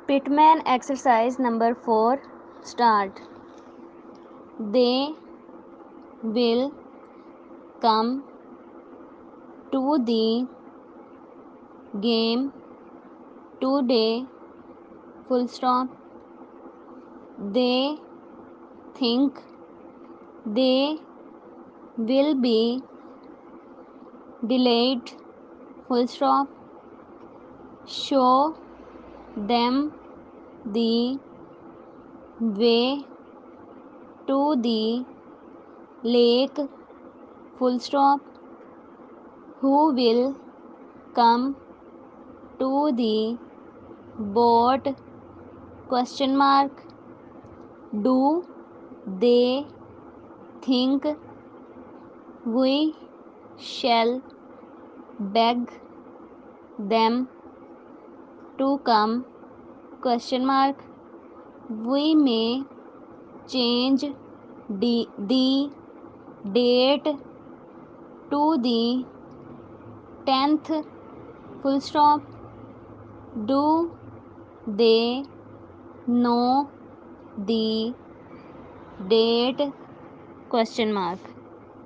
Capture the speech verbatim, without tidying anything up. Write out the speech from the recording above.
Pitman exercise number four. Start. They will come to the game today. Full stop. They think they will be delayed. Full stop. Show them the way to the lake. Full stop. Who will come to the boat? Question mark. Do they think we shall beg them to come? Question mark. We may change the, the date to the tenth. Full stop. Do they know the date? Question mark.